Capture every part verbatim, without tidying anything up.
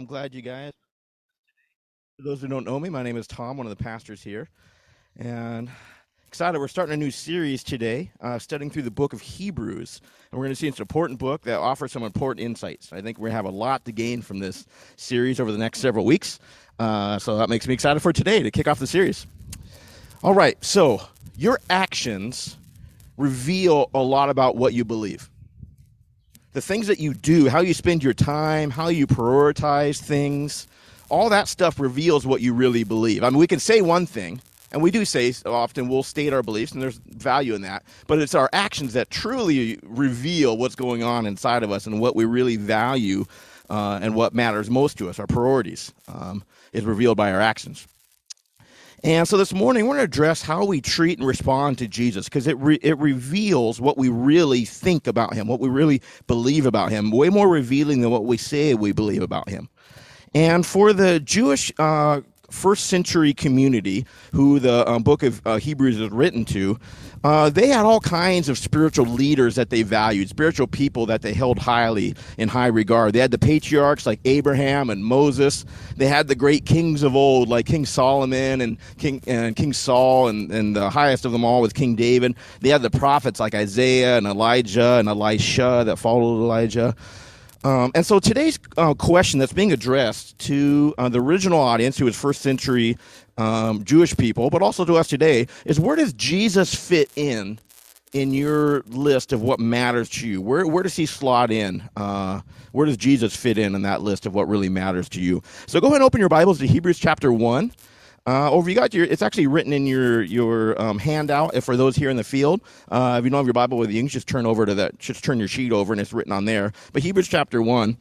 I'm glad you guys. For those who don't know me, my name is Tom, one of the pastors here, and excited. We're starting a new series today, uh, studying through the book of Hebrews, and we're going to see it's an important book that offers some important insights. I think we're going to have a lot to gain from this series over the next several weeks, uh, so that makes me excited for today to kick off the series. All right, so your actions reveal a lot about what you believe. The things that you do, how you spend your time, how you prioritize things, all that stuff reveals what you really believe. I mean, we can say one thing, and we do say often we'll state our beliefs, and there's value in that, but it's our actions that truly reveal what's going on inside of us and what we really value uh, and what matters most to us, our priorities, um, is revealed by our actions. And so this morning, we're going to address how we treat and respond to Jesus, because it re- it reveals what we really think about him, what we really believe about him, way more revealing than what we say we believe about him. And for the Jewish uh, first century community, who the um, book of uh, Hebrews is written to, uh, they had all kinds of spiritual leaders that they valued, spiritual people that they held highly in high regard. They had the patriarchs like Abraham and Moses. They had the great kings of old like King Solomon and King and King Saul, and, and the highest of them all was King David. They had the prophets like Isaiah and Elijah and Elisha that followed Elijah. Um, and so today's uh, question that's being addressed to uh, the original audience, who was first century um, Jewish people, but also to us today, is where does Jesus fit in in your list of what matters to you? Where where does he slot in? Uh, where does Jesus fit in in that list of what really matters to you? So go ahead and open your Bibles to Hebrews chapter one. Uh, over you got your, it's actually written in your your um, handout. If for those here in the field, uh, if you don't have your Bible with you, you can just turn over to that, just turn your sheet over, and it's written on there. But Hebrews chapter one,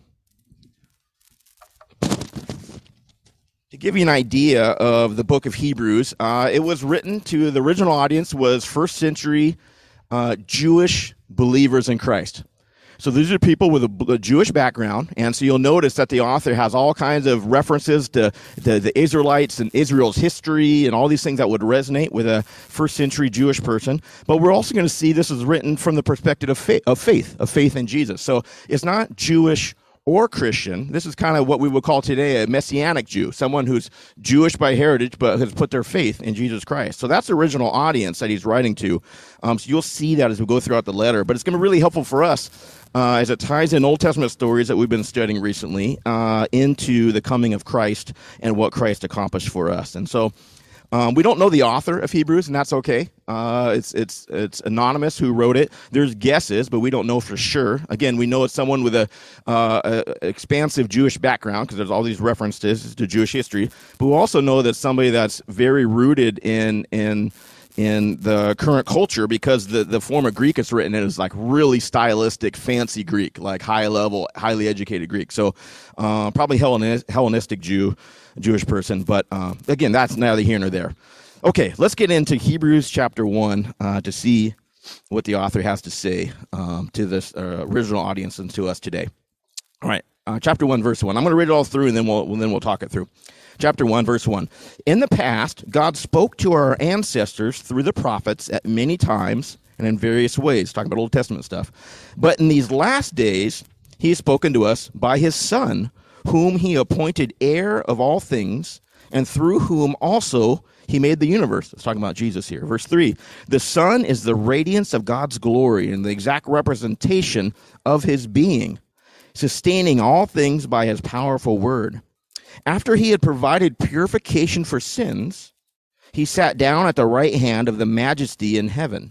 to give you an idea of the book of Hebrews, uh, it was written to the original audience was first century uh, Jewish believers in Christ. So these are people with a, a Jewish background, and so you'll notice that the author has all kinds of references to, to the Israelites and Israel's history and all these things that would resonate with a first century Jewish person. But we're also going to see this is written from the perspective of faith, of faith, of faith in Jesus. So it's not Jewish or Christian. This is kind of what we would call today a Messianic Jew, someone who's Jewish by heritage but has put their faith in Jesus Christ. So that's the original audience that he's writing to. Um, so you'll see that as we go throughout the letter. But it's going to be really helpful for us uh, as it ties in Old Testament stories that we've been studying recently uh, into the coming of Christ and what Christ accomplished for us. And so Um, we don't know the author of Hebrews, and that's okay. Uh, it's it's it's anonymous who wrote it. There's guesses, but we don't know for sure. Again, we know it's someone with a, uh, a expansive Jewish background, because there's all these references to Jewish history. But we also know that somebody that's very rooted in in in the current culture, because the, the form of Greek it's written in is like really stylistic, fancy Greek, like high level, highly educated Greek. So uh, probably Hellenist, Hellenistic Jew. Jewish person, but uh, again, that's neither here nor there. Okay, let's get into Hebrews chapter one uh, to see what the author has to say um, to this uh, original audience and to us today. All right, uh, chapter one, verse one. I'm going to read it all through, and then we'll then we'll talk it through. Chapter one, verse one. In the past, God spoke to our ancestors through the prophets at many times and in various ways, talking about Old Testament stuff. But in these last days, he has spoken to us by his Son, whom he appointed heir of all things, and through whom also he made the universe. It's talking about Jesus here. Verse three, the Son is the radiance of God's glory and the exact representation of his being, sustaining all things by his powerful word. After he had provided purification for sins, he sat down at the right hand of the majesty in heaven.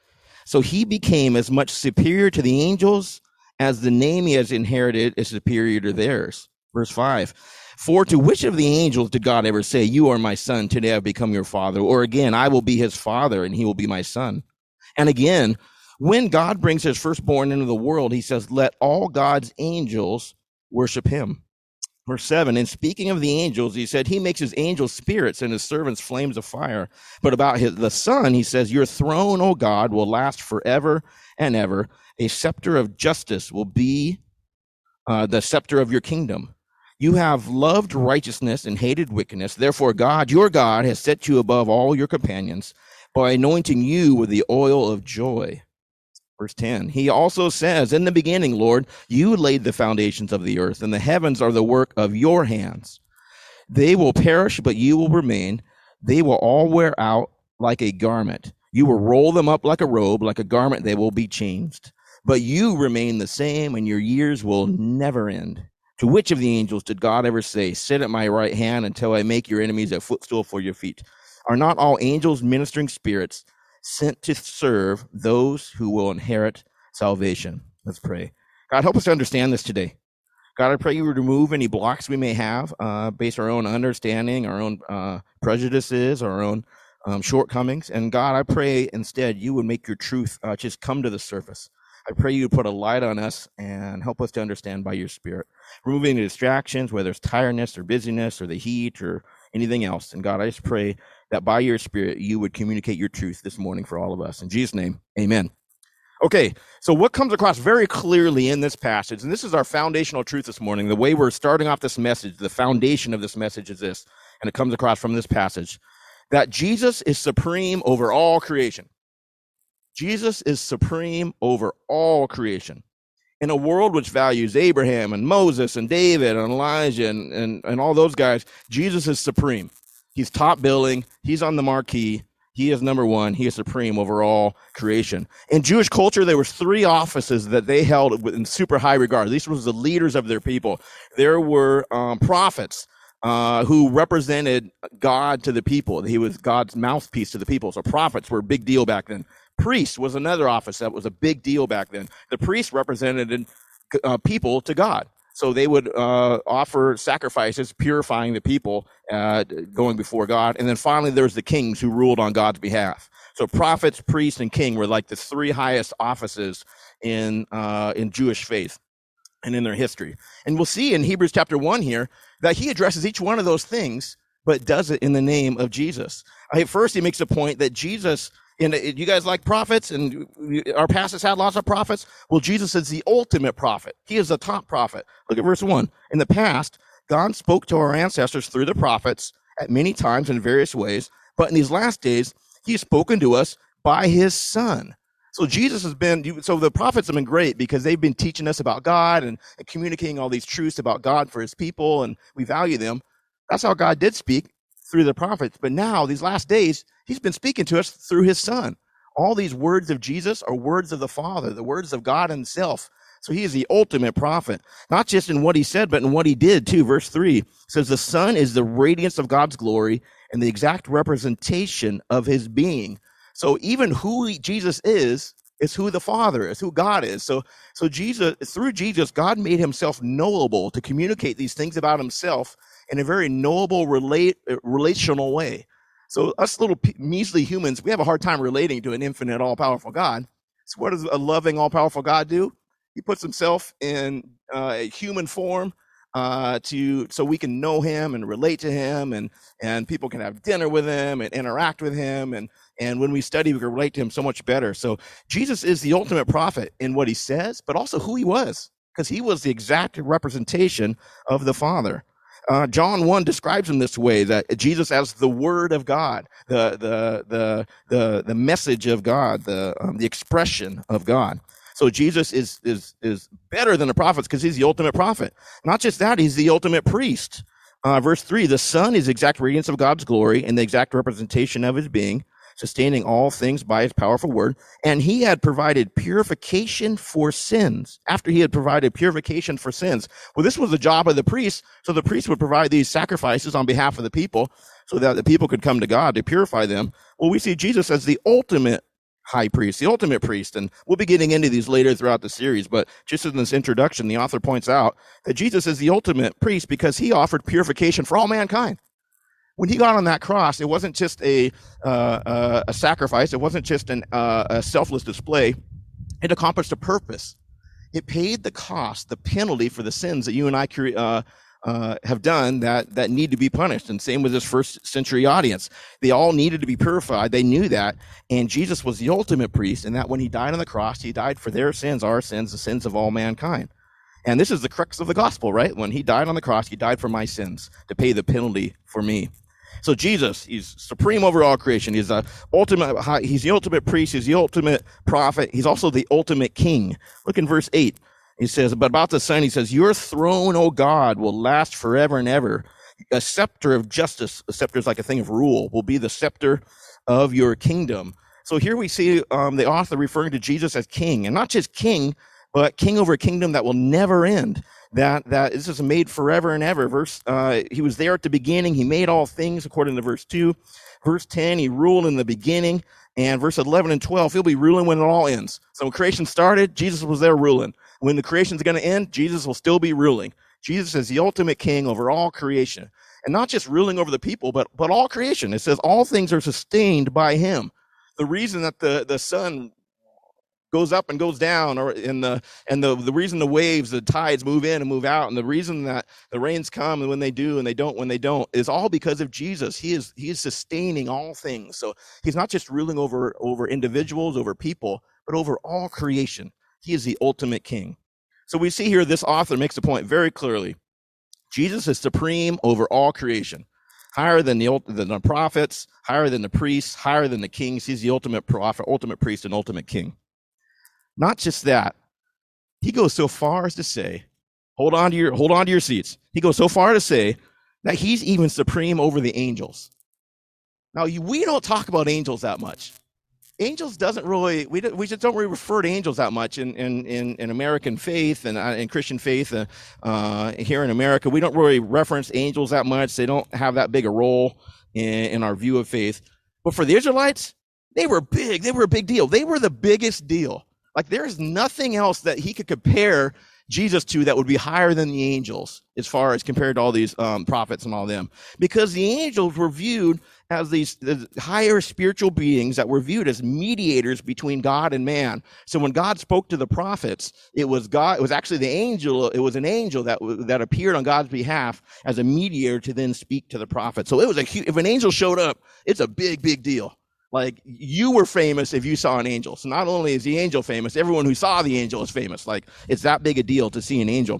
So he became as much superior to the angels as the name he has inherited is superior to theirs. Verse five, for to which of the angels did God ever say, you are my son, today I have become your father? Or again, I will be his father, and he will be my son. And again, when God brings his firstborn into the world, he says, let all God's angels worship him. Verse seven, and speaking of the angels, he said, he makes his angels spirits and his servants flames of fire. But about his, the Son, he says, your throne, O God, will last forever and ever. A scepter of justice will be uh, the scepter of your kingdom. You have loved righteousness and hated wickedness. Therefore, God, your God, has set you above all your companions by anointing you with the oil of joy. Verse ten, he also says, in the beginning, Lord, you laid the foundations of the earth, and the heavens are the work of your hands. They will perish, but you will remain. They will all wear out like a garment. You will roll them up like a robe, like a garment they will be changed. But you remain the same, and your years will never end. To which of the angels did God ever say, sit at my right hand until I make your enemies a footstool for your feet? Are not all angels ministering spirits sent to serve those who will inherit salvation? Let's pray. God, help us to understand this today. God, I pray you would remove any blocks we may have uh, based on our own understanding, our own uh, prejudices, our own um, shortcomings. And God, I pray instead you would make your truth uh, just come to the surface. I pray you would put a light on us and help us to understand by your Spirit, removing the distractions, whether it's tiredness or busyness or the heat or anything else. And God, I just pray that by your Spirit you would communicate your truth this morning for all of us. In Jesus' name, amen. Okay, so what comes across very clearly in this passage, and this is our foundational truth this morning, the way we're starting off this message, the foundation of this message is this, and it comes across from this passage, that Jesus is supreme over all creation. Jesus is supreme over all creation. In a world which values Abraham and Moses and David and Elijah and, and, and all those guys, Jesus is supreme. He's top billing. He's on the marquee. He is number one. He is supreme over all creation. In Jewish culture, there was three offices that they held in super high regard. These were the leaders of their people. There were um, prophets uh, who represented God to the people. He was God's mouthpiece to the people. So prophets were a big deal back then. Priest was another office that was a big deal back then. The priest represented uh, people to God. So they would uh, offer sacrifices, purifying the people, uh, going before God. And then finally, there's the kings who ruled on God's behalf. So prophets, priests, and king were like the three highest offices in uh, in Jewish faith and in their history. And we'll see in Hebrews chapter one here that he addresses each one of those things, but does it in the name of Jesus. Uh, first, he makes a point that Jesus... And you guys like prophets, and our past has had lots of prophets. Well, Jesus is the ultimate prophet. He is the top prophet. Look at verse one. In the past, God spoke to our ancestors through the prophets at many times in various ways, but in these last days, he's spoken to us by his Son. So Jesus has been, so the prophets have been great because they've been teaching us about God and, and communicating all these truths about God for his people, and we value them. That's how God did speak, through the prophets. But now, these last days, he's been speaking to us through his Son. All these words of Jesus are words of the Father, the words of God himself. So he is the ultimate prophet, not just in what he said, but in what he did too. Verse three says, the Son is the radiance of God's glory and the exact representation of his being. So even who he, Jesus is, is who the Father is, who God is. So, so Jesus, through Jesus, God made himself knowable to communicate these things about himself in a very knowable, relate, relational way. So us little measly humans, we have a hard time relating to an infinite, all-powerful God. So what does a loving, all-powerful God do? He puts himself in uh, a human form uh, to so we can know him and relate to him, and and people can have dinner with him and interact with him, and and when we study, we can relate to him so much better. So Jesus is the ultimate prophet in what he says, but also who he was, because he was the exact representation of the Father. Uh, John one describes him this way, that Jesus as the Word of God, the the the the the message of God, the um, the expression of God. So Jesus is is is better than the prophets because he's the ultimate prophet. Not just that, he's the ultimate priest. Uh, verse three: the Son is the exact radiance of God's glory and the exact representation of his being, sustaining all things by his powerful word. And he had provided purification for sins. After he had provided purification for sins. Well, this was the job of the priest. So the priest would provide these sacrifices on behalf of the people so that the people could come to God to purify them. Well, we see Jesus as the ultimate high priest, the ultimate priest. And we'll be getting into these later throughout the series. But just in this introduction, the author points out that Jesus is the ultimate priest because he offered purification for all mankind. When he got on that cross, it wasn't just a uh, uh, a sacrifice. It wasn't just an, uh, a selfless display. It accomplished a purpose. It paid the cost, the penalty for the sins that you and I uh, uh, have done that that need to be punished. And same with this first century audience. They all needed to be purified. They knew that. And Jesus was the ultimate priest, and that when he died on the cross, he died for their sins, our sins, the sins of all mankind. And this is the crux of the gospel, right? When he died on the cross, he died for my sins to pay the penalty for me. So Jesus, he's supreme over all creation. He's the ultimate, he's the ultimate priest. He's the ultimate prophet. He's also the ultimate king. Look in verse eight. He says, but about the Son, he says, your throne, O God, will last forever and ever. A scepter of justice, a scepter is like a thing of rule, will be the scepter of your kingdom. So here we see um, the author referring to Jesus as king, and not just king, but king over a kingdom that will never end. That that this is made forever and ever. Verse, uh, he was there at the beginning. He made all things, according to verse two. Verse ten, he ruled in the beginning. And verse eleven and twelve, he'll be ruling when it all ends. So when creation started, Jesus was there ruling. When the creation's going to end, Jesus will still be ruling. Jesus is the ultimate king over all creation. And not just ruling over the people, but but all creation. It says all things are sustained by him. The reason that the, the sun goes up and goes down, or in the and the the reason the waves, the tides move in and move out, and the reason that the rains come and when they do and they don't when they don't, is all because of Jesus. He is he is sustaining all things. So he's not just ruling over over individuals, over people, but over all creation. He is the ultimate king. So we see here this author makes the point very clearly. Jesus is supreme over all creation, higher than the than the prophets, higher than the priests, higher than the kings. He's the ultimate prophet, ultimate priest, and ultimate king. Not just that, he goes so far as to say, hold on to your hold on to your seats. He goes so far to say that he's even supreme over the angels. Now, you, we don't talk about angels that much. Angels doesn't really, we we just don't really refer to angels that much in in, in, in American faith and uh, in Christian faith uh, uh, here in America. We don't really reference angels that much. They don't have that big a role in, in our view of faith. But for the Israelites, they were big. They were a big deal. They were the biggest deal. Like, there's nothing else that he could compare Jesus to that would be higher than the angels as far as compared to all these um, prophets and all them. Because the angels were viewed as these the higher spiritual beings that were viewed as mediators between God and man. So when God spoke to the prophets, it was God, it was actually the angel, it was an angel that that appeared on God's behalf as a mediator to then speak to the prophet. So it was a huge, if an angel showed up, it's a big, big deal. Like, you were famous if you saw an angel. So not only is the angel famous, everyone who saw the angel is famous. Like, it's that big a deal to see an angel.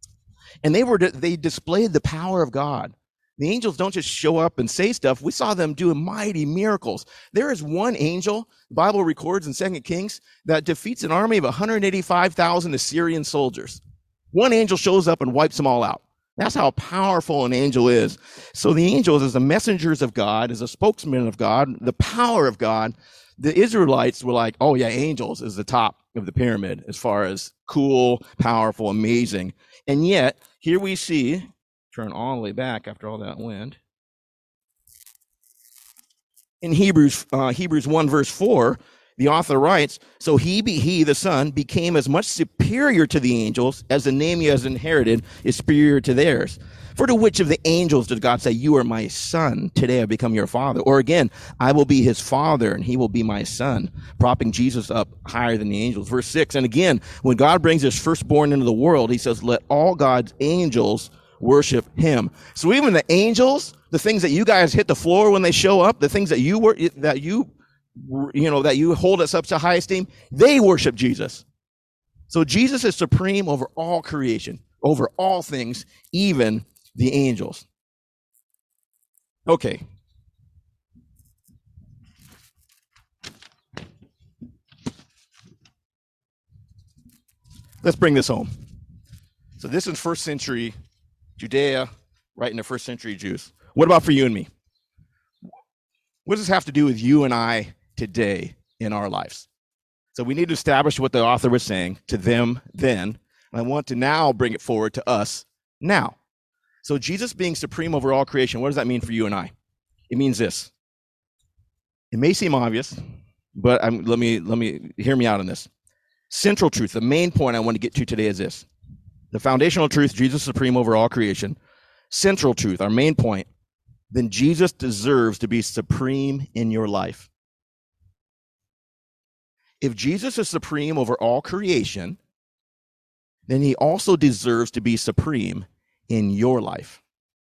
And they were they displayed the power of God. The angels don't just show up and say stuff. We saw them doing mighty miracles. There is one angel, the Bible records in Second Kings, that defeats an army of one hundred eighty-five thousand Assyrian soldiers. One angel shows up and wipes them all out. That's how powerful an angel is. So the angels, as the messengers of God, as a spokesman of God, the power of God, the Israelites were like, oh yeah, angels is the top of the pyramid as far as cool, powerful, amazing. And yet, here we see, turn all the way back after all that wind. In Hebrews, uh, Hebrews one verse four, the author writes, so he, be, he, the Son, became as much superior to the angels as the name he has inherited is superior to theirs. For to which of the angels did God say, you are my son, today I become your father? Or again, I will be his father and he will be my son, propping Jesus up higher than the angels. Verse six, and again, when God brings his firstborn into the world, he says, let all God's angels worship him. So even the angels, the things that you guys hit the floor when they show up, the things that you were, that you you know, that you hold us up to high esteem, they worship Jesus. So Jesus is supreme over all creation, over all things, even the angels. Okay. Let's bring this home. So this is first century Judea, right in the first century Jews. What about for you and me? What does this have to do with you and I today in our lives? So we need to establish what the author was saying to them then. And I want to now bring it forward to us now. So Jesus being supreme over all creation, what does that mean for you and I? It means this. It may seem obvious, but I'm, let me let me hear me out on this. Central truth, the main point I want to get to today is this. The foundational truth, Jesus is supreme over all creation. Central truth, our main point, then Jesus deserves to be supreme in your life. If Jesus is supreme over all creation, then he also deserves to be supreme in your life.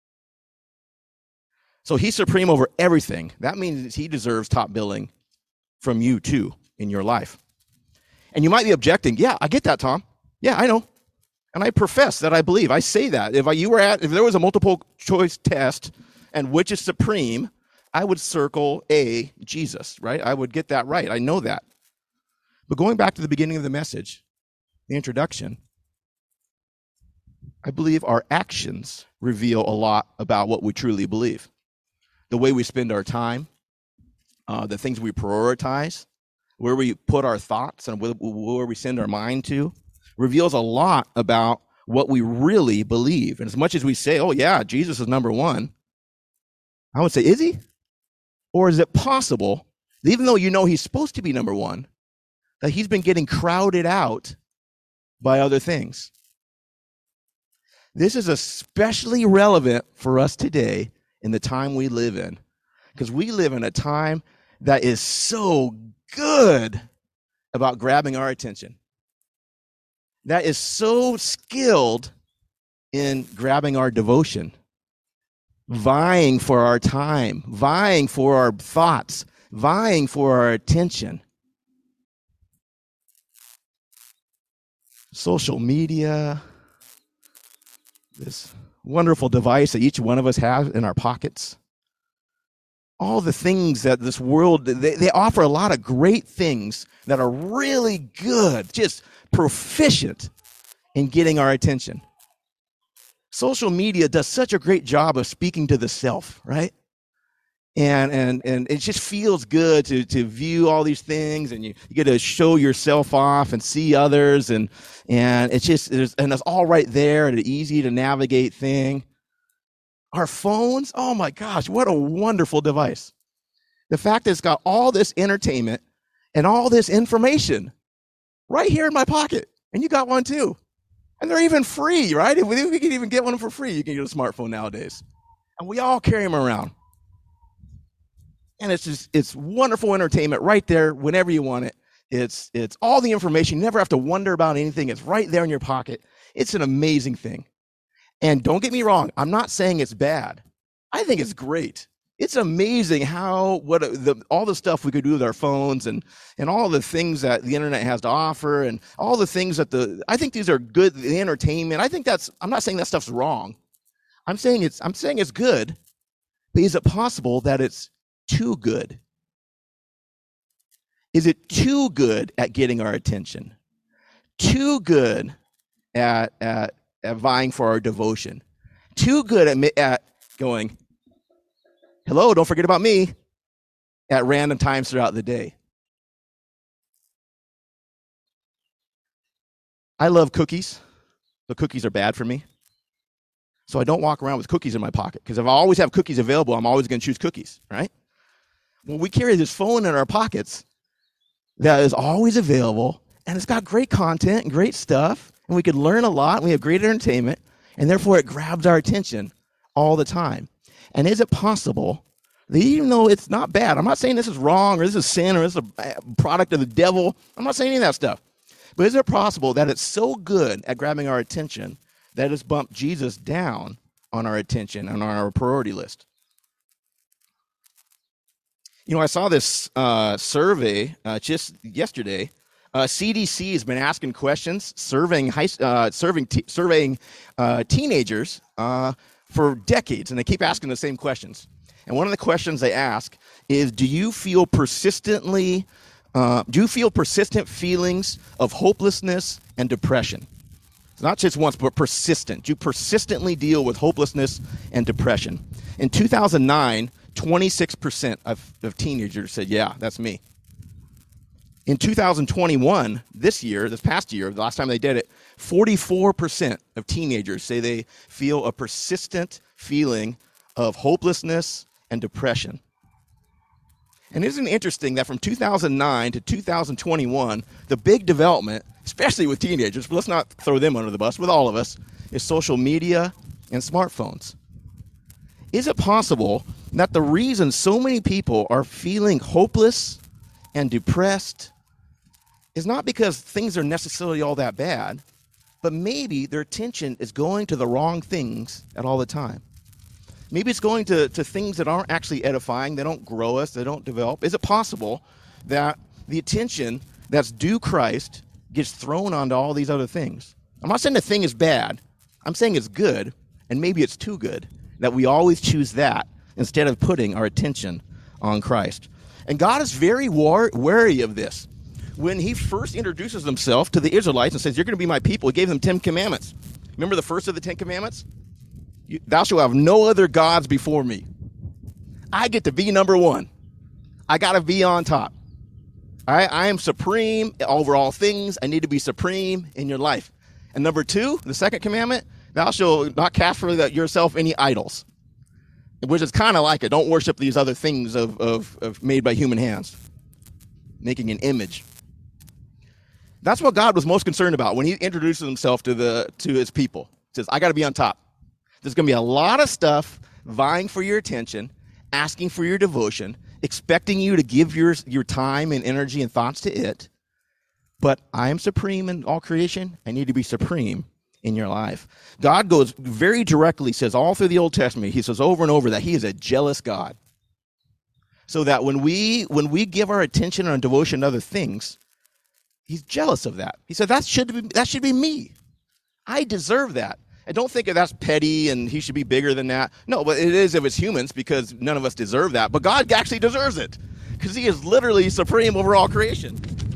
So he's supreme over everything. That means he deserves top billing from you too in your life. And you might be objecting, yeah, I get that, Tom. Yeah, I know. And I profess that I believe. I say that. If I, you were at, if there was a multiple choice test and which is supreme, I would circle A, Jesus, right? I would get that right. I know that. But going back to the beginning of the message, the introduction, I believe our actions reveal a lot about what we truly believe. The way we spend our time, uh, the things we prioritize, where we put our thoughts and where we send our mind to, reveals a lot about what we really believe. And as much as we say, oh yeah, Jesus is number one, I would say, is he? Or is it possible, even though you know he's supposed to be number one, that he's been getting crowded out by other things? This is especially relevant for us today in the time we live in, because we live in a time that is so good about grabbing our attention, that is so skilled in grabbing our devotion, vying for our time, vying for our thoughts, vying for our attention. Social media, this wonderful device that each one of us has in our pockets, all the things that this world, they, they offer a lot of great things that are really good, just proficient in getting our attention. Social media does such a great job of speaking to the self, right? And and and it just feels good to to view all these things, and you, you get to show yourself off and see others, and and it's just it's, and it's all right there, and an easy to navigate thing. Our phones, oh my gosh, what a wonderful device. The fact that it's got all this entertainment and all this information right here in my pocket, and you got one too. And they're even free, right? If we, we can even get one for free, you can get a smartphone nowadays. And we all carry them around. And it's just, it's wonderful entertainment right there whenever you want it. It's, it's all the information. You never have to wonder about anything. It's right there in your pocket. It's an amazing thing. And don't get me wrong, I'm not saying it's bad. I think it's great. It's amazing how what the all the stuff we could do with our phones, and and all the things that the internet has to offer, and all the things that the I think these are good, the entertainment. I think that's I'm not saying that stuff's wrong. I'm saying it's I'm saying it's good, but is it possible that it's too good? Is it too good at getting our attention? Too good at at at vying for our devotion, too good at, at going, hello, don't forget about me, at random times throughout the day. I love cookies, but cookies are bad for me. So I don't walk around with cookies in my pocket, because if I always have cookies available, I'm always going to choose cookies, right? Well, we carry this phone in our pockets that is always available, and it's got great content and great stuff, and we could learn a lot, and we have great entertainment, and therefore it grabs our attention all the time. And is it possible that even though it's not bad, I'm not saying this is wrong or this is sin or this is a product of the devil, I'm not saying any of that stuff, but is it possible that it's so good at grabbing our attention that it's bumped Jesus down on our attention and on our priority list? You know, I saw this uh, survey uh, just yesterday. Uh, C D C has been asking questions, surveying high, uh, serving t- surveying uh, teenagers uh, for decades, and they keep asking the same questions. And one of the questions they ask is, do you feel persistently, uh, do you feel persistent feelings of hopelessness and depression? It's not just once, but persistent. Do you persistently deal with hopelessness and depression? In two thousand nine, twenty-six percent of, of teenagers said, yeah, that's me. In two thousand twenty-one, this year, this past year, the last time they did it, forty-four percent of teenagers say they feel a persistent feeling of hopelessness and depression. And isn't it interesting that from two thousand nine to two thousand twenty-one, the big development, especially with teenagers, but let's not throw them under the bus, with all of us, is social media and smartphones. Is it possible that the reason so many people are feeling hopeless and depressed is not because things are necessarily all that bad, but maybe their attention is going to the wrong things at all the time? Maybe it's going to, to things that aren't actually edifying, they don't grow us, they don't develop. Is it possible that the attention that's due Christ gets thrown onto all these other things? I'm not saying the thing is bad. I'm saying it's good, and maybe it's too good, that we always choose that instead of putting our attention on Christ. And God is very war- wary of this. When he first introduces himself to the Israelites and says, you're going to be my people, he gave them Ten Commandments. Remember the first of the Ten Commandments? You, Thou shalt have no other gods before me. I get to be number one. I got to be on top. I, I am supreme over all things. I need to be supreme in your life. And number two, the second commandment, thou shalt not cast for yourself any idols, which is kind of like it. Don't worship these other things of, of, of made by human hands, making an image. That's what God was most concerned about when he introduces himself to the to his people. He says, I got to be on top. There's going to be a lot of stuff vying for your attention, asking for your devotion, expecting you to give your, your time and energy and thoughts to it. But I am supreme in all creation. I need to be supreme in your life. God goes very directly, says all through the Old Testament, he says over and over that he is a jealous God. So that when we when we give our attention and devotion to other things, he's jealous of that. He said, that should be, that should be me. I deserve that. And don't think of that's petty and he should be bigger than that. No, but it is if it's humans, because none of us deserve that. But God actually deserves it because he is literally supreme over all creation.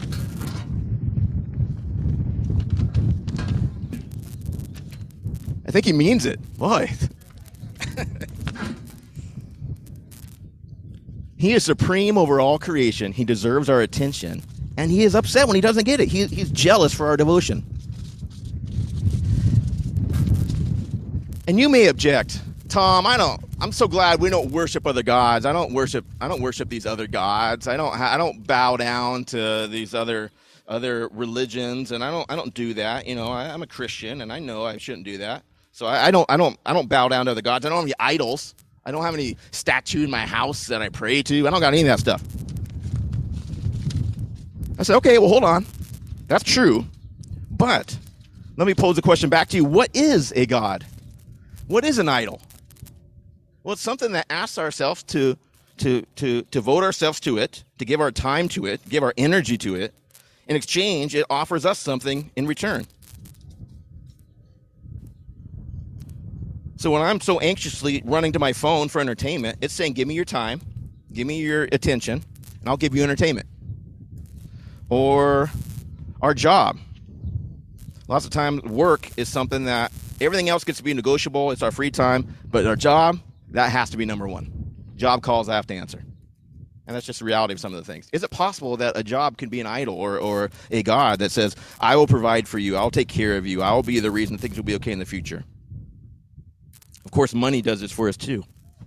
I think he means it. Boy. He is supreme over all creation. He deserves our attention. And he is upset when he doesn't get it. He, he's jealous for our devotion. And you may object, Tom, I don't, I'm so glad we don't worship other gods. I don't worship, I don't worship these other gods. I don't, I don't bow down to these other, other religions. And I don't, I don't do that. You know, I, I'm a Christian and I know I shouldn't do that. So I, I don't, I don't, I don't bow down to other gods. I don't have any idols. I don't have any statue in my house that I pray to. I don't got any of that stuff. I said, okay, well, hold on. That's true. But let me pose the question back to you. What is a god? What is an idol? Well, it's something that asks ourselves to, to, to, to devote ourselves to it, to give our time to it, give our energy to it. In exchange, it offers us something in return. So when I'm so anxiously running to my phone for entertainment, it's saying, give me your time, give me your attention, and I'll give you entertainment. Or our job. Lots of times work is something that everything else gets to be negotiable. It's our free time. But our job, that has to be number one. Job calls I have to answer. And that's just the reality of some of the things. Is it possible that a job can be an idol or, or a god that says, I will provide for you, I'll take care of you, I will be the reason things will be okay in the future? Of course, money does this for us too.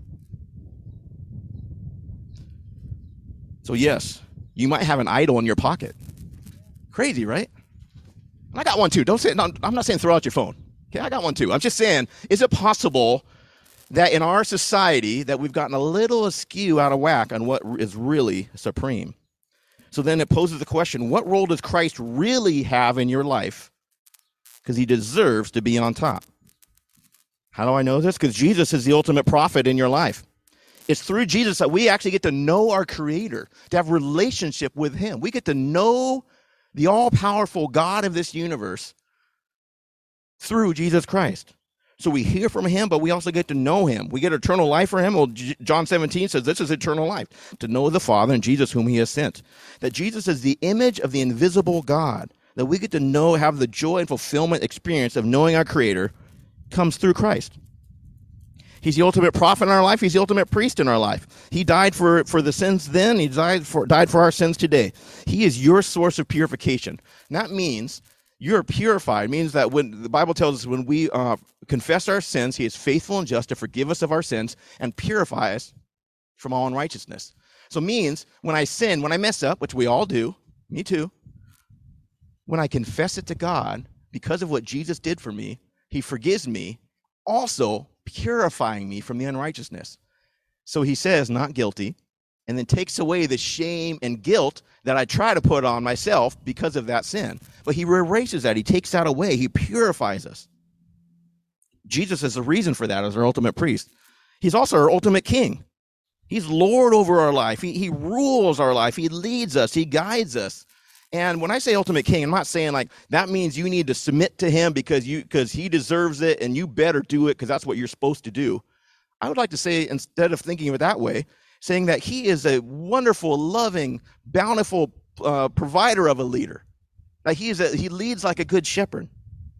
So yes, you might have an idol in your pocket. Crazy, right? And I got one too. Don't say, no, I'm not saying throw out your phone. Okay, I got one too. I'm just saying, is it possible that in our society that we've gotten a little askew out of whack on what is really supreme? So then it poses the question, what role does Christ really have in your life? Because he deserves to be on top. How do I know this? Because Jesus is the ultimate prophet in your life. It's through Jesus that we actually get to know our Creator, to have relationship with him. We get to know the all-powerful God of this universe through Jesus Christ. So we hear from him, but we also get to know him. We get eternal life for him. Well, John seventeen says this is eternal life, to know the Father and Jesus whom he has sent. That Jesus is the image of the invisible God, that we get to know, have the joy and fulfillment experience of knowing our Creator comes through Christ. He's the ultimate prophet in our life. He's the ultimate priest in our life. He died for, for the sins then. He died for, died for our sins today. He is your source of purification. And that means you're purified. It means that when the Bible tells us when we uh, confess our sins, he is faithful and just to forgive us of our sins and purify us from all unrighteousness. So it means when I sin, when I mess up, which we all do, me too, when I confess it to God, because of what Jesus did for me, he forgives me, also purifying me from the unrighteousness. So he says, not guilty, and then takes away the shame and guilt that I try to put on myself because of that sin. But he erases that. He takes that away. He purifies us. Jesus is the reason for that as our ultimate priest. He's also our ultimate king. He's Lord over our life. He, he rules our life. He leads us. He guides us. And when I say ultimate king, I'm not saying like that means you need to submit to him because you because he deserves it and you better do it because that's what you're supposed to do. I would like to say, instead of thinking of it that way, saying that he is a wonderful, loving, bountiful uh, provider of a leader. Like he is a, he leads like a good shepherd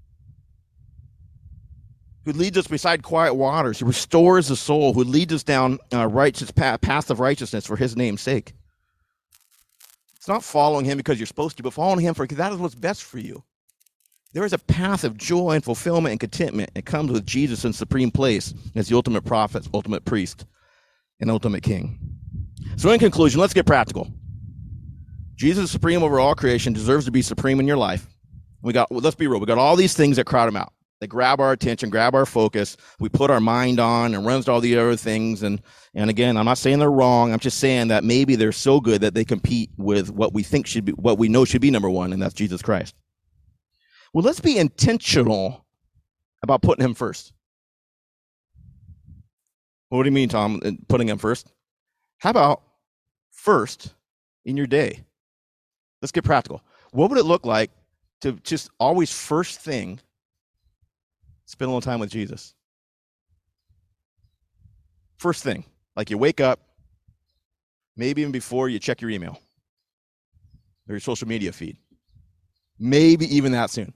who leads us beside quiet waters, who restores the soul, who leads us down uh, righteous path, path of righteousness for his name's sake. It's not following him because you're supposed to, but following him for that is what's best for you. There is a path of joy and fulfillment and contentment. It comes with Jesus in supreme place as the ultimate prophet, ultimate priest, and ultimate king. So in conclusion, let's get practical. Jesus is supreme over all creation, deserves to be supreme in your life. We got, well, let's be real, we got all these things that crowd him out. They grab our attention, grab our focus. We put our mind on and runs to all the other things. And, and again, I'm not saying they're wrong. I'm just saying that maybe they're so good that they compete with what we think should be, what we know should be number one, and that's Jesus Christ. Well, let's be intentional about putting him first. What do you mean, Tom, putting him first? How about first in your day? Let's get practical. What would it look like to just always first thing spend a little time with Jesus? First thing, like you wake up, maybe even before you check your email or your social media feed. Maybe even that soon.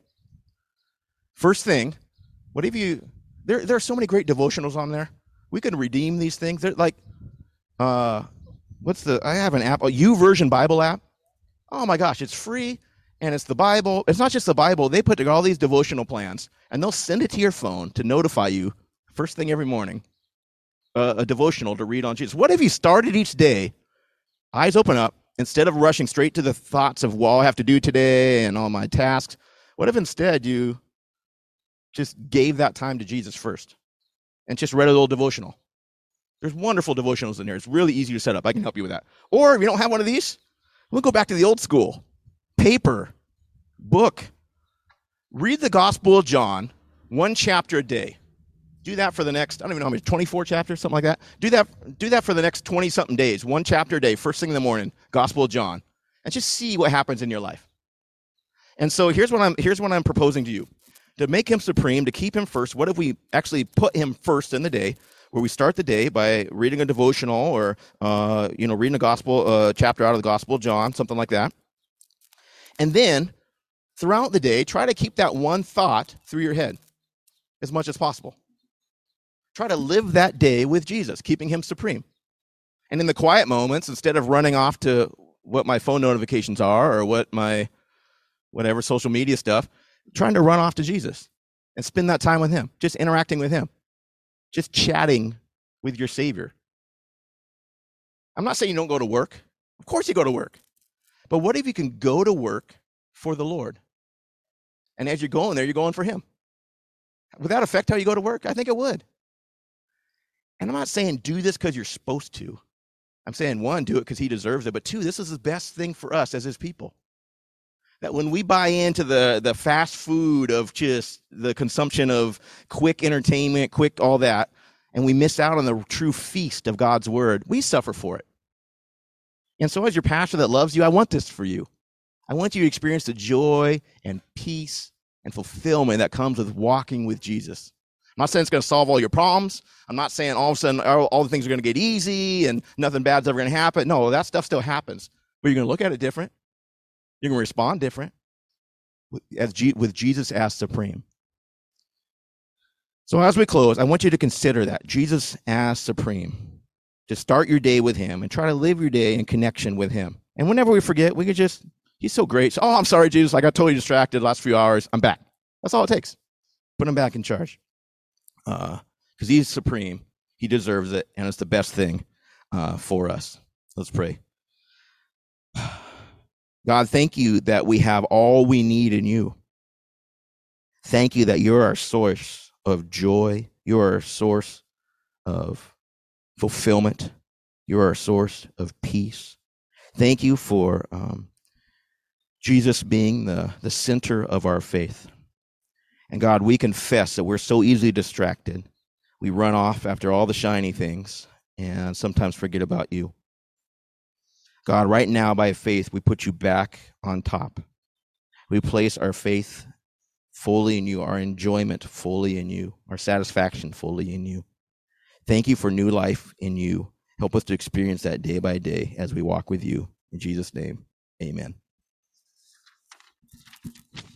First thing, what if you, there, there are so many great devotionals on there. We can redeem these things. They're like, uh, what's the, I have an app, a YouVersion Bible app. Oh my gosh, it's free. And it's the Bible. It's not just the Bible. They put together all these devotional plans, and they'll send it to your phone to notify you first thing every morning, uh, a devotional to read on Jesus. What if you started each day, eyes open up, instead of rushing straight to the thoughts of what I have to do today and all my tasks? What if instead you just gave that time to Jesus first and just read a little devotional? There's wonderful devotionals in there. It's really easy to set up. I can help you with that. Or if you don't have one of these, we'll go back to the old school. Paper, book. Read the Gospel of John, one chapter a day. Do that for the next, I don't even know how many, twenty-four chapters, something like that. Do that, do that for the next twenty-something days, one chapter a day, first thing in the morning, Gospel of John, and just see what happens in your life. And so here's what I'm here's what I'm proposing to you. To make him supreme, to keep him first, what if we actually put him first in the day, where we start the day by reading a devotional or, uh, you know, reading a gospel uh, chapter out of the Gospel of John, something like that. And then, throughout the day, try to keep that one thought through your head as much as possible. Try to live that day with Jesus, keeping him supreme. And in the quiet moments, instead of running off to what my phone notifications are or what my, whatever, social media stuff, trying to run off to Jesus and spend that time with him, just interacting with him, just chatting with your Savior. I'm not saying you don't go to work. Of course you go to work. But what if you can go to work for the Lord? And as you're going there, you're going for him. Would that affect how you go to work? I think it would. And I'm not saying do this because you're supposed to. I'm saying, one, do it because he deserves it. But two, this is the best thing for us as his people. That when we buy into the, the fast food of just the consumption of quick entertainment, quick all that, and we miss out on the true feast of God's word, we suffer for it. And so as your pastor that loves you, I want this for you. I want you to experience the joy and peace and fulfillment that comes with walking with Jesus. I'm not saying it's going to solve all your problems. I'm not saying all of a sudden all, all the things are going to get easy and nothing bad's ever going to happen. No, that stuff still happens. But you're going to look at it different. You're going to respond different as G- with Jesus as supreme. So as we close, I want you to consider that, Jesus as supreme. To start your day with him and try to live your day in connection with him. And whenever we forget, we could just, he's so great. So, oh, I'm sorry, Jesus. I got totally distracted the last few hours. I'm back. That's all it takes. Put him back in charge. Because uh, he's supreme. He deserves it. And it's the best thing uh, for us. Let's pray. God, thank you that we have all we need in you. Thank you that you're our source of joy. You're our source of fulfillment. You're our source of peace. Thank you for um, Jesus being the, the center of our faith. And God, we confess that we're so easily distracted. We run off after all the shiny things and sometimes forget about you. God, right now by faith, we put you back on top. We place our faith fully in you, our enjoyment fully in you, our satisfaction fully in you. Thank you for new life in you. Help us to experience that day by day as we walk with you. In Jesus' name, amen.